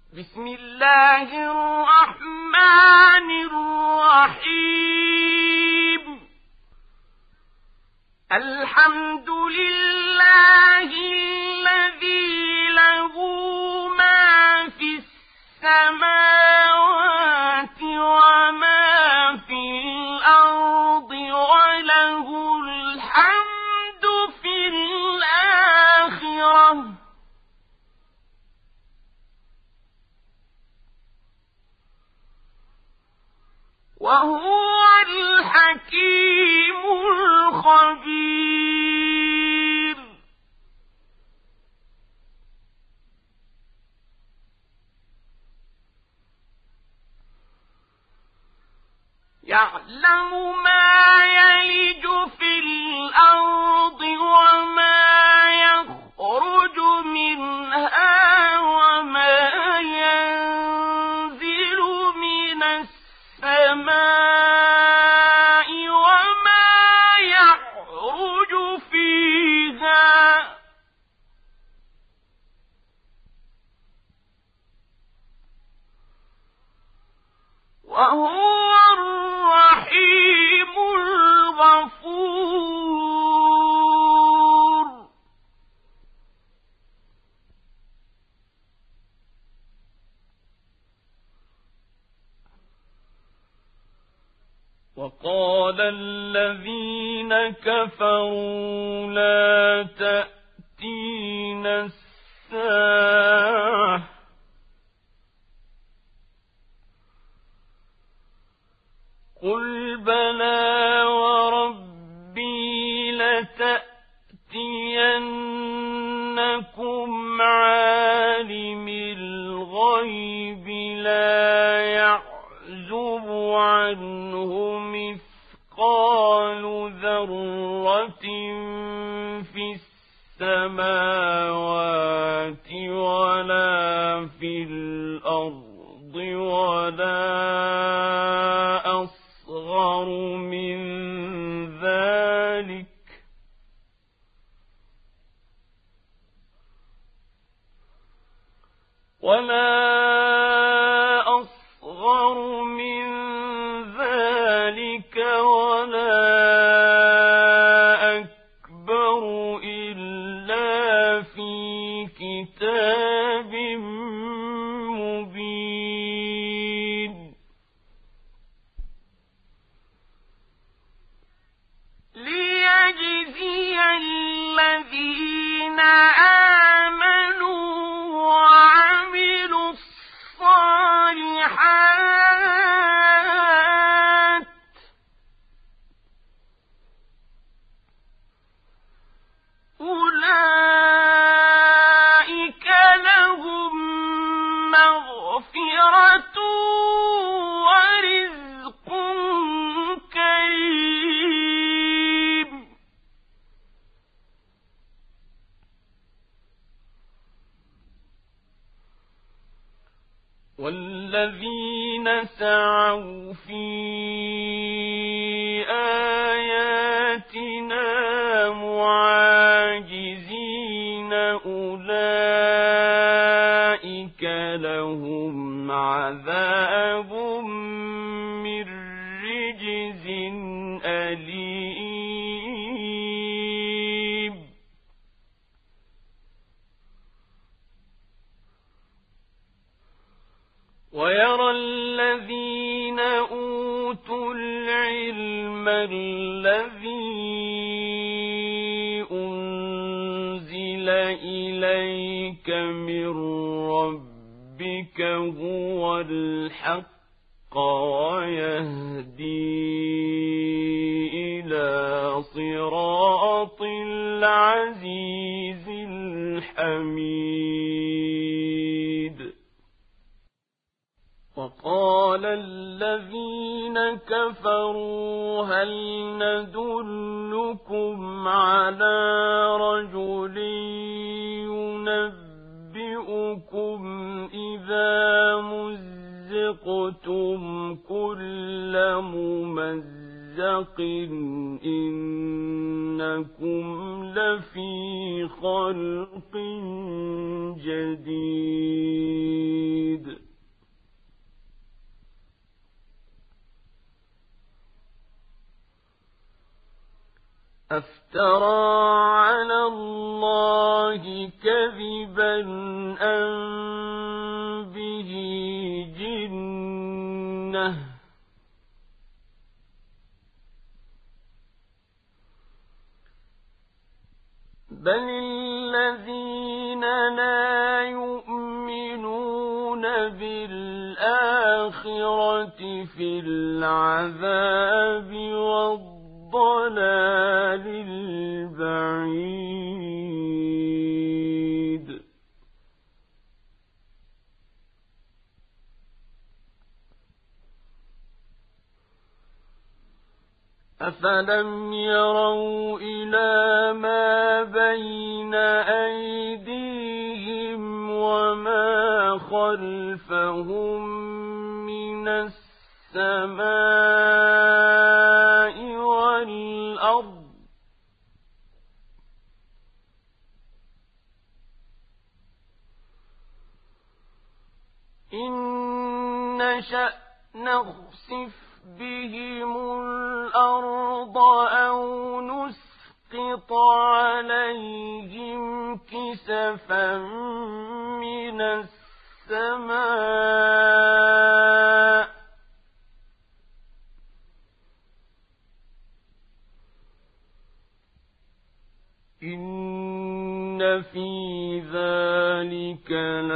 بسم الله الرحمن الرحيم. الحمد لله الذي له ما في السماوات وما في الأرض وله الحمد في الآخرة وهو الحكيم الخبير. يعلم ما يلج في الأرض وما يخرج منها وما ينزل من السماء وما يعرج فيها وهو الرحيم الغفور. وقال الذين كفروا لا تأتينا الساعة قل بلى وربي لتأتينكم عالم الغيب لا يعزب عنه مثقال ذرة في السماوات ولا في الأرض ولا أصغر من ذلك ولا أكبر إلا في كتاب مبين. ليجزي الذين آمنوا وعملوا الصالحات أولئك لهم مغفرة ورزق كريم. والذين سعوا في آياتنا معاجزين أولئك لهم عذاب من رجز أليم. ويرى الذين أوتوا العلم الذي أنزل إليك من ربك هو الحق ويهدي إلى صراط العزيز الحميد. وقال الذين كفروا هل ندلكم على رجل ينبئكم إذا مزقتم كل ممزق إنكم لفي خلق جديد. أفترى على الله كذبا أم به جنة بل الذين لا يؤمنون بالآخرة في العذاب والضلال البعيد أفلم يروا إلى ما بين أيديهم وما خلفهم من السماء والأرض إن نشأ نخسف بهم الأرض أو نسقط عليهم كسفا من السماء إن في ذلك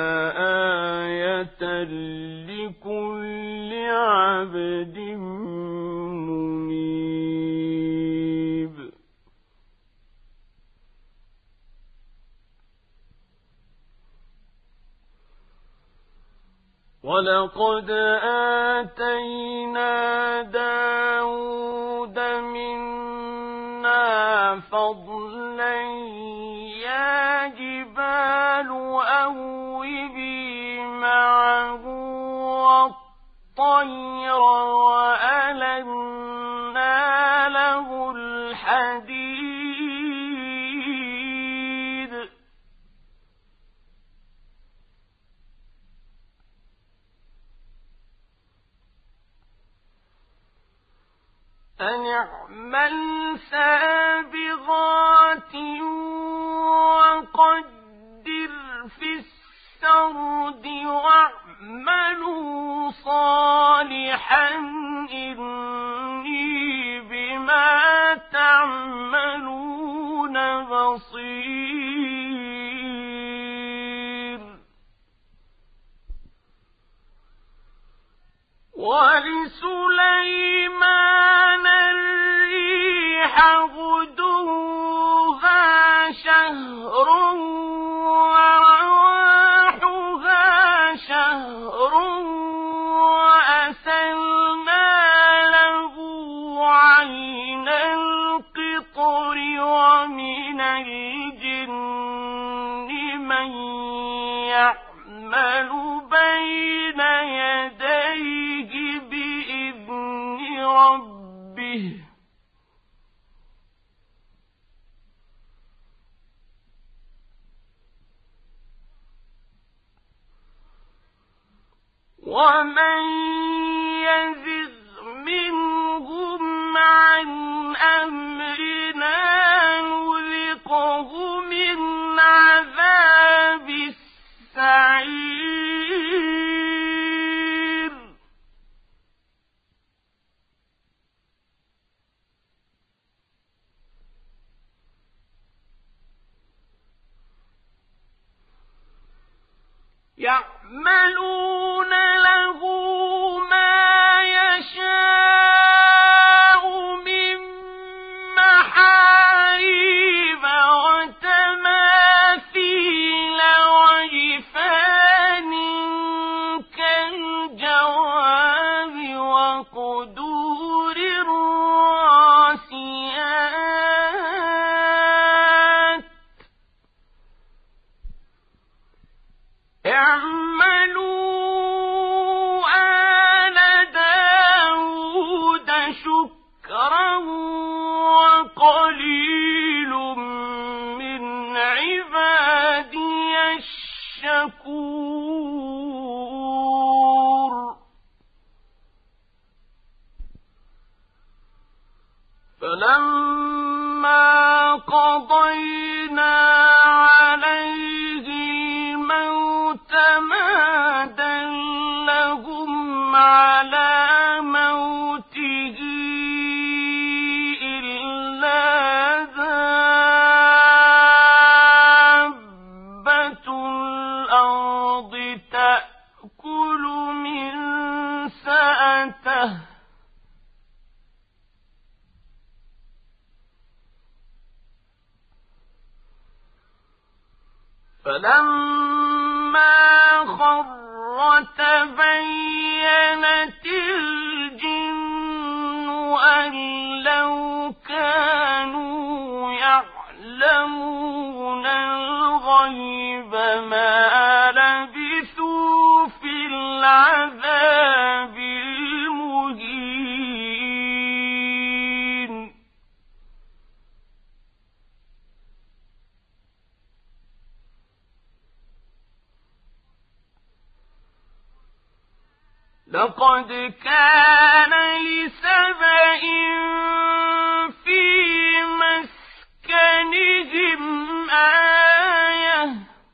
لآية لكل عبد منيب ولقد آتينا داود منا فضلا يا جبال أوبي معه والطير وألنا له الحديد أن اعمل سابغات وقدر في السرد واعملوا صالحا إني بما تعملون بصير ولسليمان الريح غدوها شهر ورواحها شهر وأسلنا له عين القطر ومن الجن من يعمل بين يديه بإذن ربه ومن يزغ منهم عن أمرنا نذقه من عذاب السعير يعملون له ما يشاء من محاريب وتماثيل وجفان كالجواب وقدور الراسيات اعملوا آل داود شكرا وقليل من عبادي الشكور فلما ما دلهم على موته إلا دابة الأرض تأكل من سأته فلما خر تبينت الجن أن لو كانوا يعلمون الغيب ما لبثوا في العذاب المهين لقد كان لسبإ في مسكنهم آية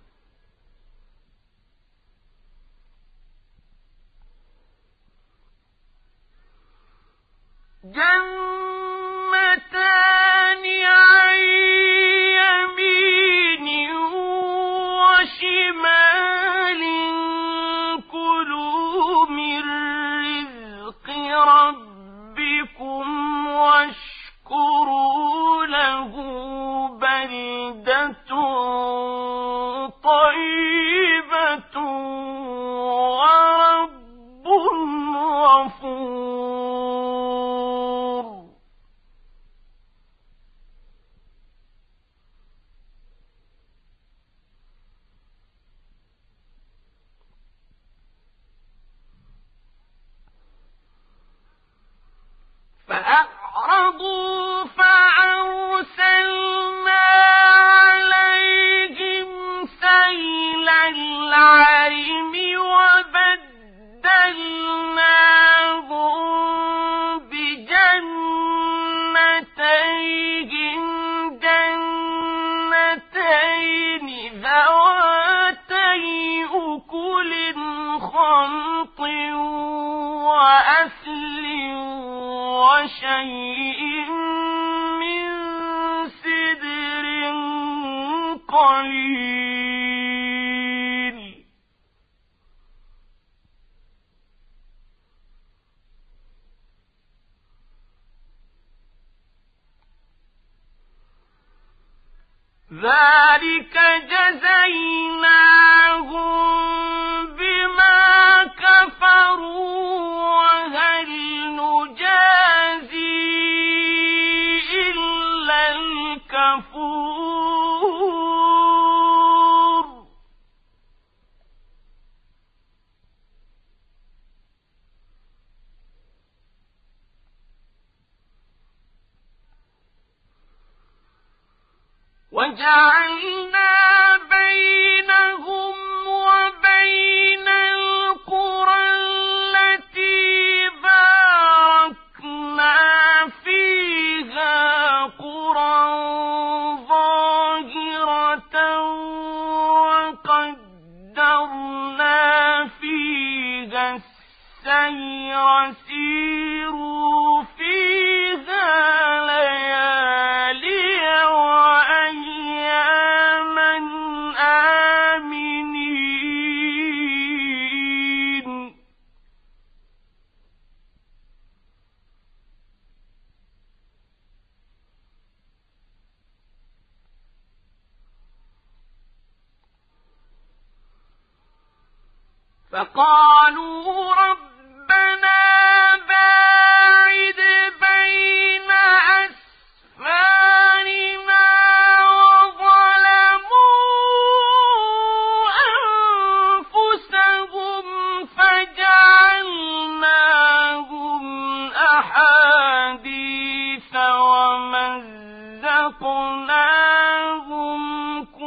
جنتان عن يمين وشمال كلوا من رزق ربكم واشكروا له بلدة طيبة ورب غفور فأعرضوا فأرسلنا عليهم سيل العرم وبدلناهم بجنتيهم جنتين ذواتي أكل خمط وأثل وشيء من سدر قليل ذلك جزيناهم بما كفروا وهل نجازي إلا الكفور وجعلنا بينهم وبين القرى التي باركنا فيها قرى ظاهرة وقدرنا فيها السير سيروا فيها ليالي وأياما آمنين فقالوا ربنا باعد بين أسفارنا وظلموا أنفسهم فجعلناهم أحاديث ومزقناهم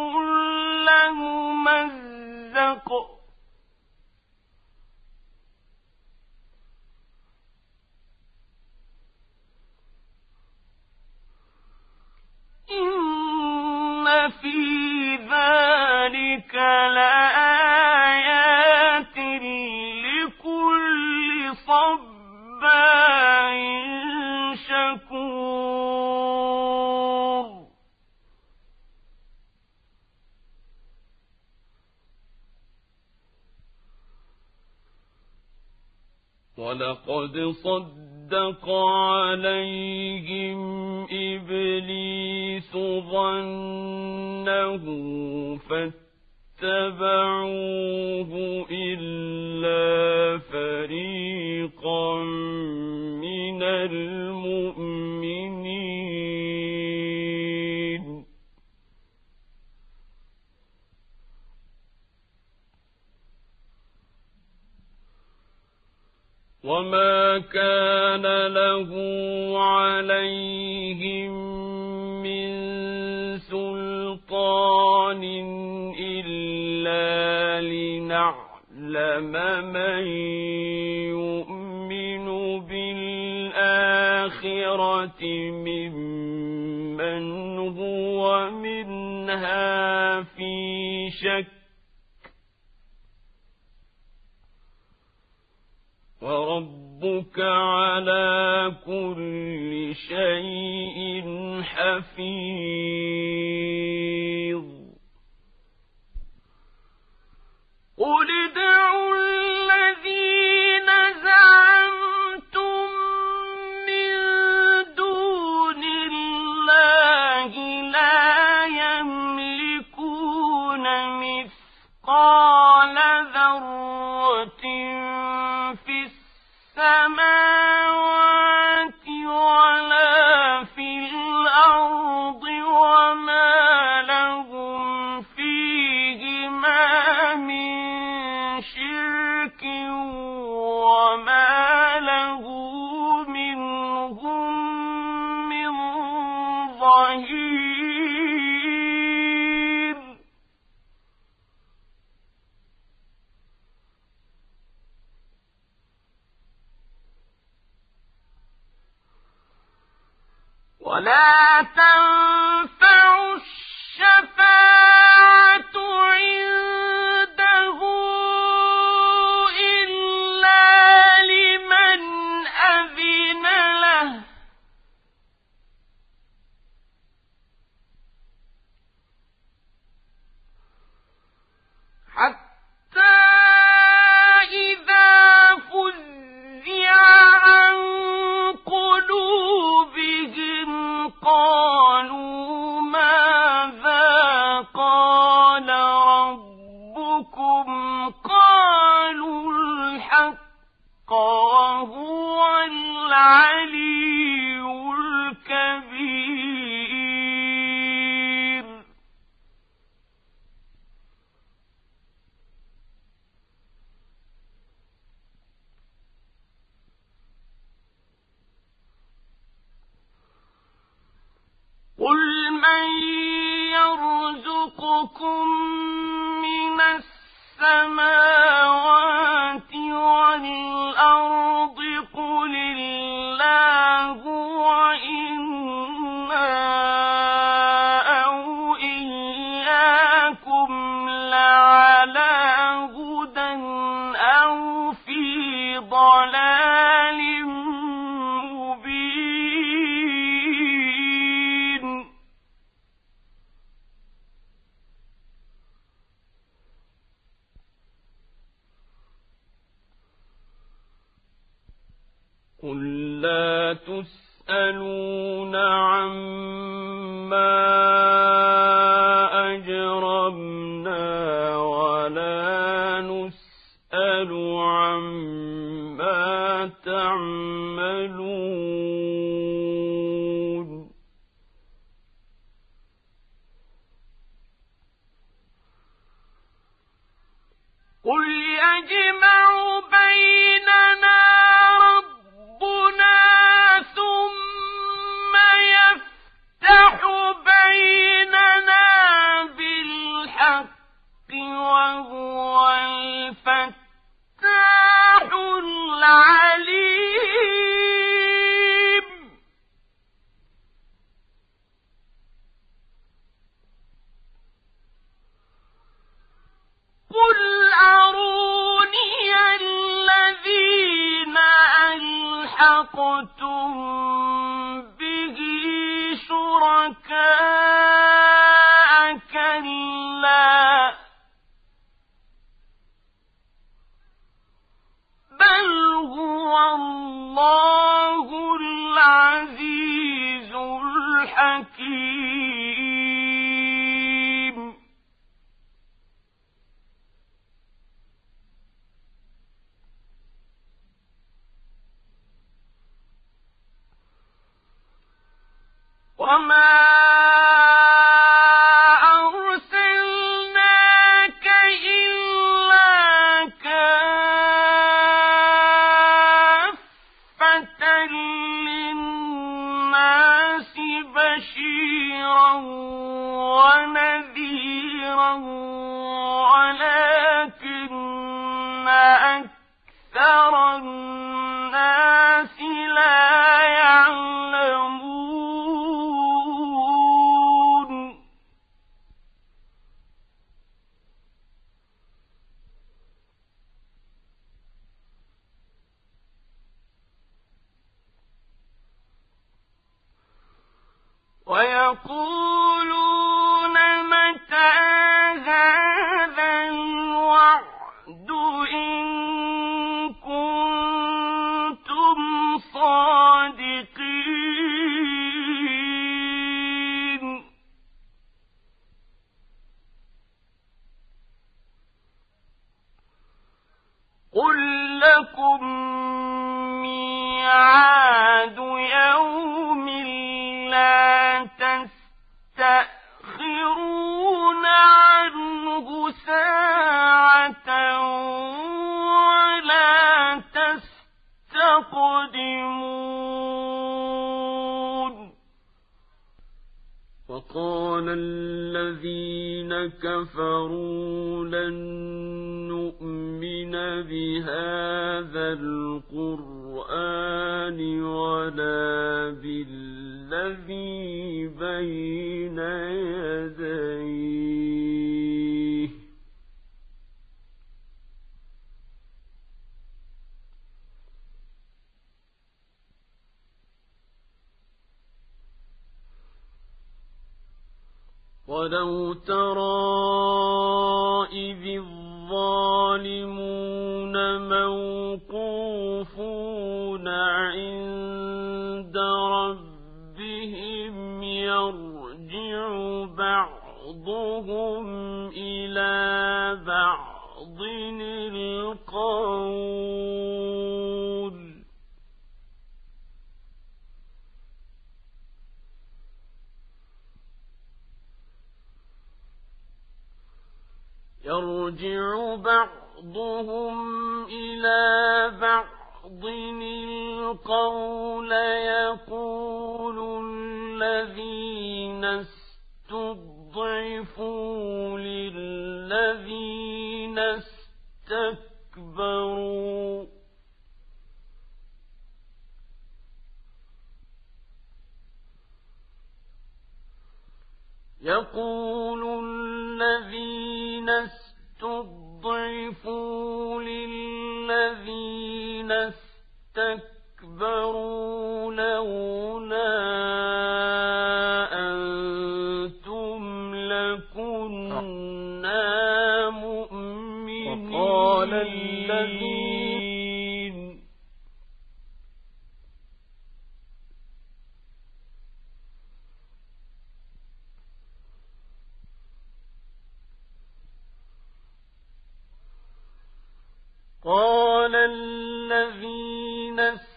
كل ممزق ولقد صدق عليهم إبليس ظنه فاتبعوه إلا فريقا من المؤمنين وما كان له عليهم من سلطان إلا لنعلم من يؤمن بالآخرة ممن هو منها في شك وربك على كل شيء حفيظ قل ادعوا الذين زعمتم من دون الله لا يملكون مثقال ذرة في السماوات ولا في الأرض وما لهم فيهما من شرك وما له منهم من ظهير ولا تنفع الشفاعة عنده إلا لمن أذن له حتى إذا فزع عن قلوبهم قالوا ماذا قال ربكم قالوا الحق وهو العلي الكبير قل من يرزقكم من السماوات والأرض قل الله وإنا أو إياكم لعلى هدى أو في ضلال مبين قل لا تسألون عما أجرمنا ولا نسأل عما تعملون قل يجمع بيننا ربنا ثم يفتح بيننا بالحق وهو الفتاح العليم قل أروني الذين ألحقتم به شركاء كلا بل هو حكيم وما أرسلناك إلا كافة للناس بشيرا ونذيرا ولكن أكثر الناس لا يعلمون ويقولون متى هذا الوعد إن كنتم صادقين قل لكم ميعاد يوم لا تستأخرون عنه ساعة ولا تستقدمون وقال الذين كفروا لن نؤمن بهذا القرآن ولا بالذي بين يديه ولو ترى إذ الظالمون موقوفون عند ربهم يرجع بعضهم إلى بعض القول يقول الذين استضعفوا للذين استكبروا لولا أنتم لكنا مؤمنين قال الذين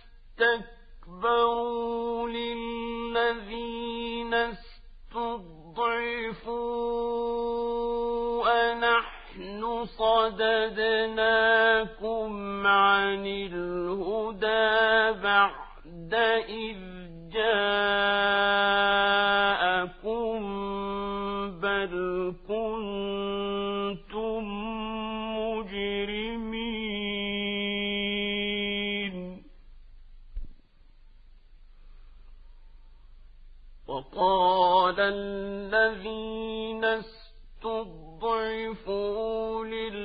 استكبروا للذين استضعفوا أنحن صددناكم عن الهدى بعد إذ جاءكم بل كنتم مجرمين وقال الذين استضعفوا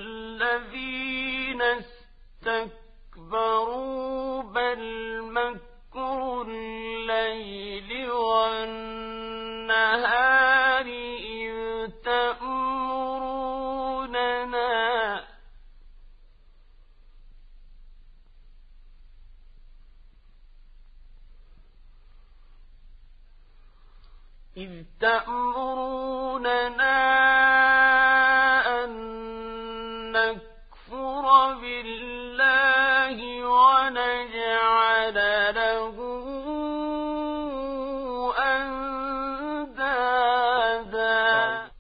للذين استكبروا بل مكر الليل والنهار إذ تأمروننا إذ تأمروننا أن نكفر بالله ونجعل له أندادا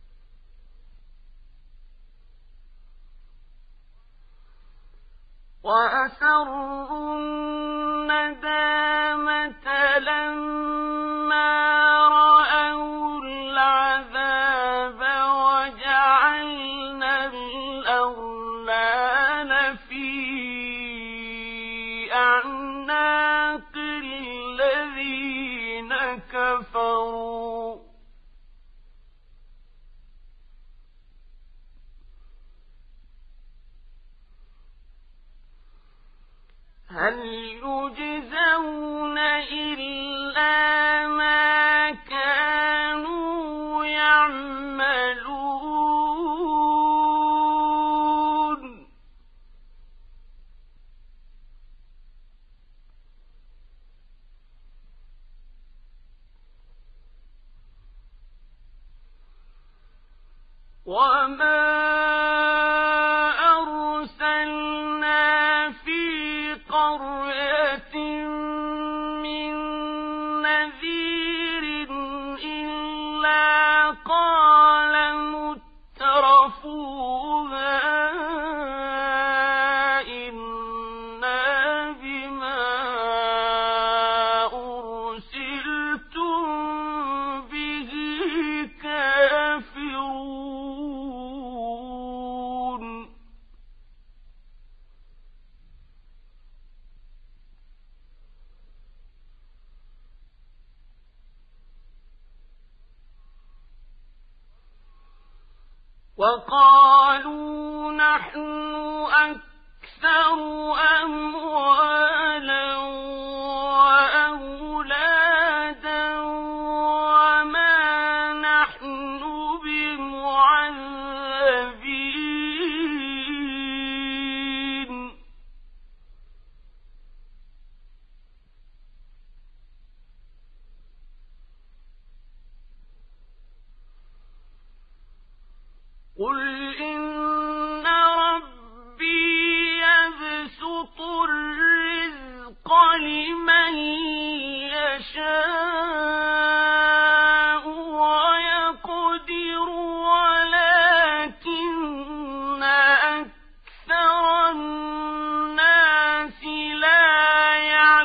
وأسروا الندامة لما رأوا العذاب وجعلنا الأغلال في أعناق الذين كفروا هل يجزون إلا ما كانوا يعملون وما أرسلنا في قرية من نذير إلا قال مترفوها إنا بما أرسلتم به كافرون وقالوا نحن أكثر أموالا وأولادا وما نحن بمعذبين قل إن ربي يبسط الرزق لمن يشاء ويقدر ولكن أكثر الناس لا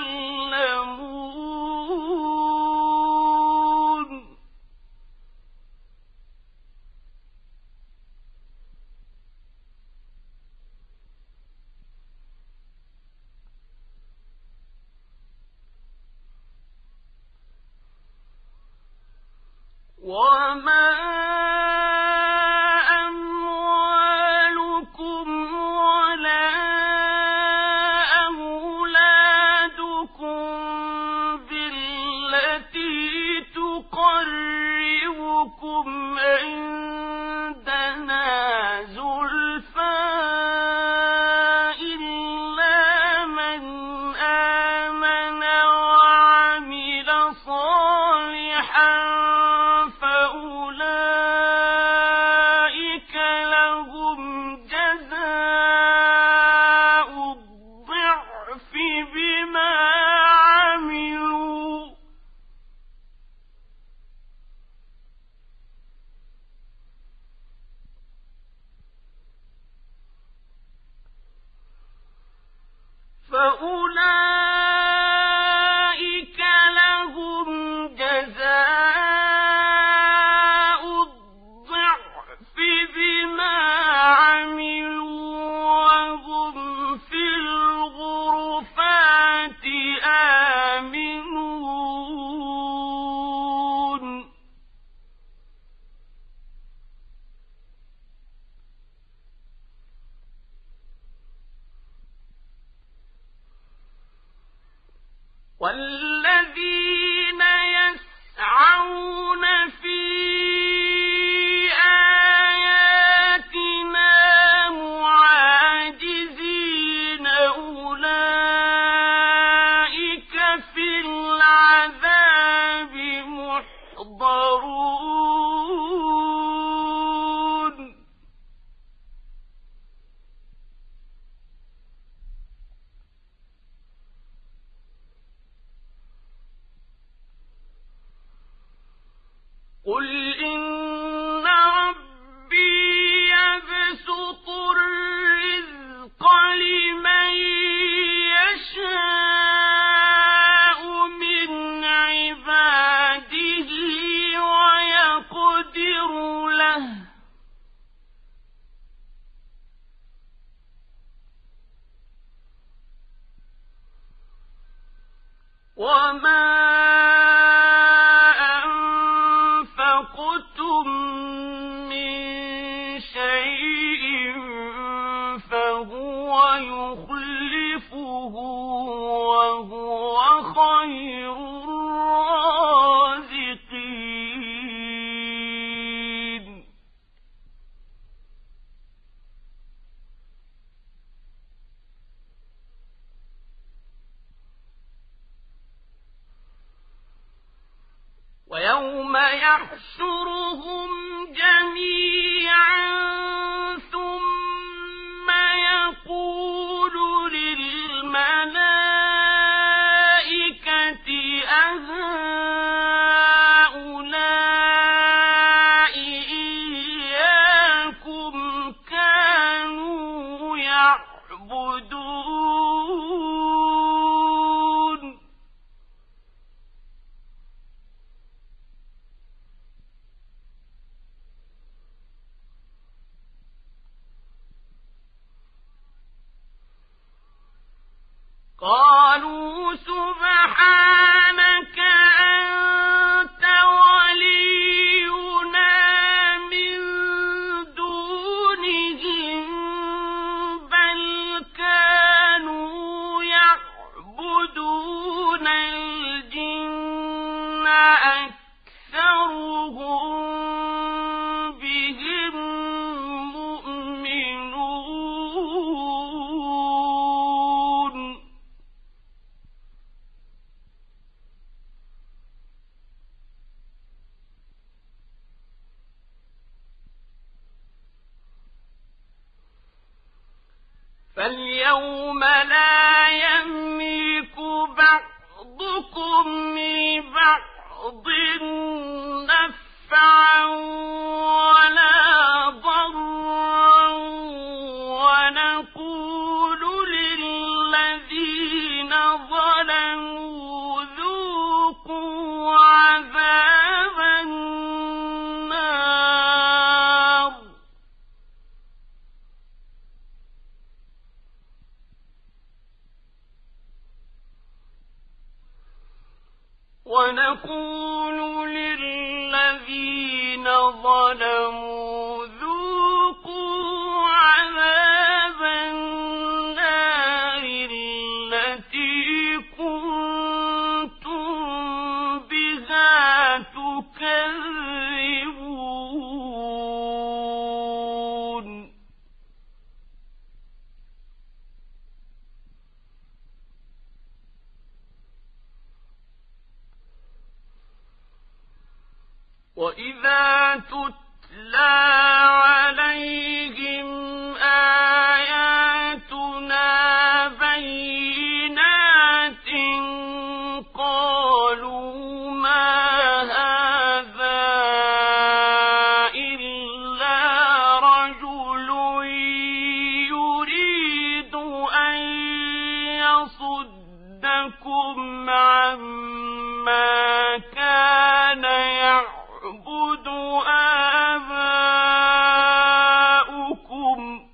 يعلمون وما أموالكم ولا أولادكم بالتي تقربكم عندنا زلفى إلا من آمن وعمل صالحا فأولئك لهم جزاء الضعف بما عملوا فأولئك لهم جزاء الضعف بما عملوا وهم في الغرفات آمنون والذين يسعون في آياتنا معاجزين أولئك في العذاب محضرون قل إن ربي يبسط الرزق لمن يشاء من عباده ويقدر له وما أنفقتم من شيء فهو يخلفه وهو خير الرازقين ويوم يحشرهم جميعا ثم يقول للملائكة أهؤلاء إياكم كانوا يعبدون قالوا سبحانك أنت ولينا من دونهم بل كانوا يعبدون الجن أكثرهم بهم مؤمنون فاليوم لا يملك بعضكم لبعض نفعا ولا ضرا ونقول للذين ظلموا ذوقوا عذاب النار ونقول للذين ظلموا ذوقوا عذاب النار التي كنتم بها تكذبون وإذا تتلى عليهم آياتنا بينات قالوا ما هذا إلا رجل يريد أن يصدكم عما كان يعبد آباؤكم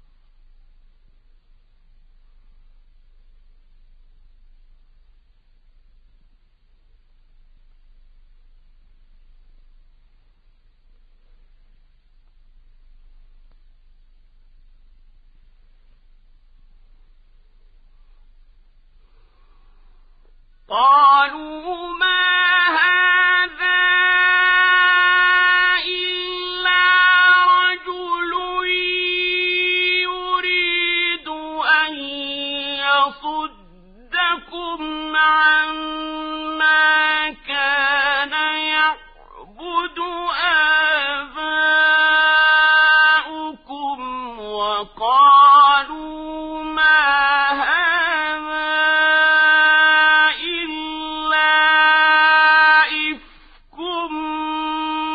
قالوا ما هذا إلا رجل يريد أن يصدكم عما كان يعبد آباؤكم وقالوا ما هذا إلا إفك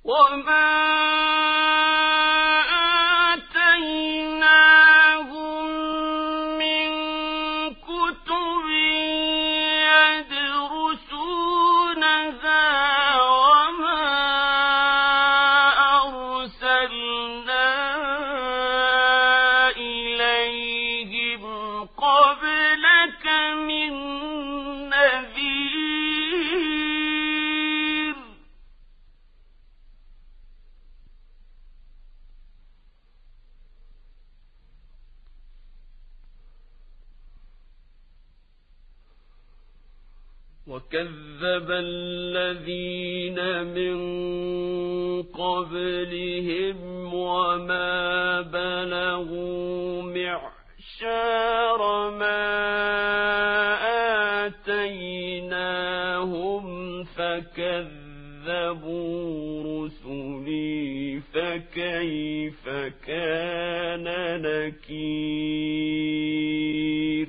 وما وكذب الذين من قبلهم وما بلغوا معشار ما آتيناهم فكذبوا رسلي فكيف كان نكير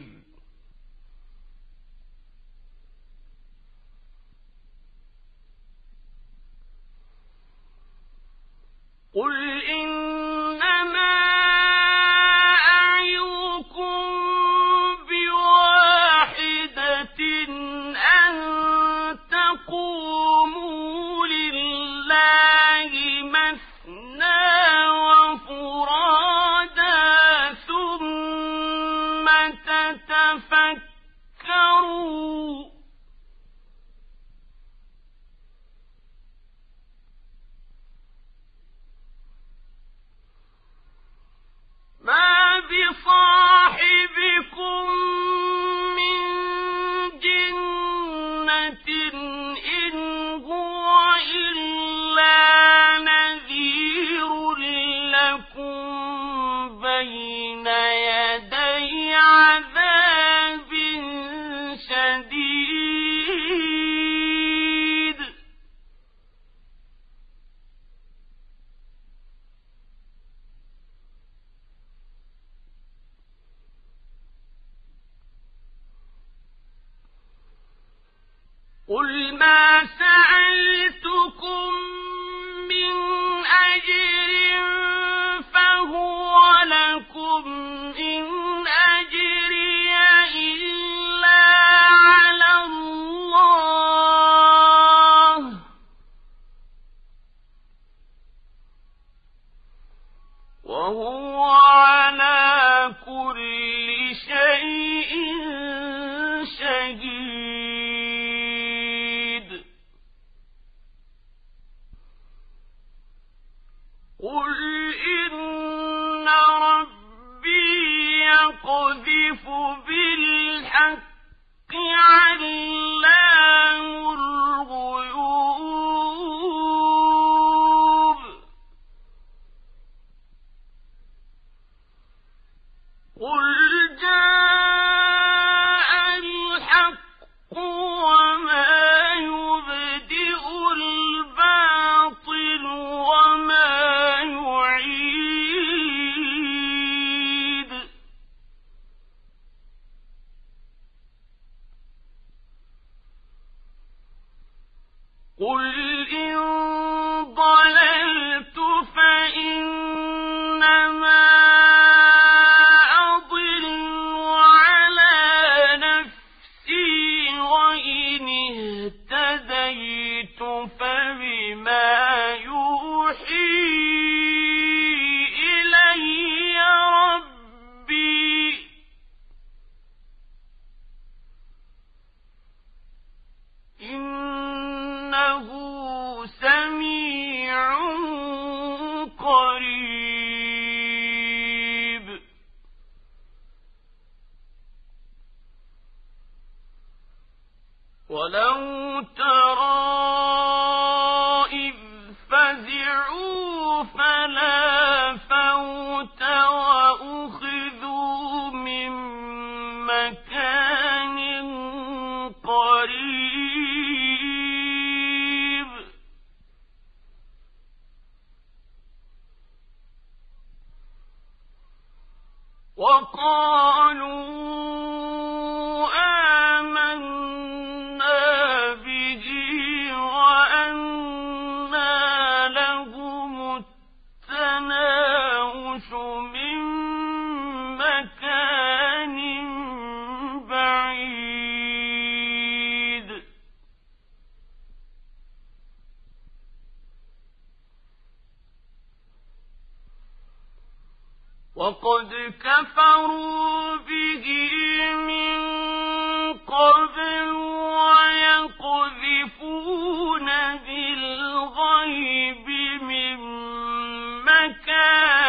قل إنما أعظكم بواحدة أن تقوموا لله مثنى وفرادا ثم تتفكروا ما بصاحبكم من جنة إن هو إلا نذير لكم بين يدي عذاب شديد قل ما سألتكم من أجر فهو لكم إن أجري إلا على الله وهو على كل شيء شهيد قل إن ربي يقذف بالحق علام الغيوب قل جاء الحق وما يبدئ الباطل وما يعيد قل إن ضللت فإنما أضل على نفسي وإن اهتديت فبما يوحي إلي ربي إنه سميع قريب ولو ترى إذ فزعوا فلا فوت وأخذوا من مكان قريب وقالوا آمنا به وأنى لهم وقد كفروا به من قبل ويقذفون بالغيب من مكان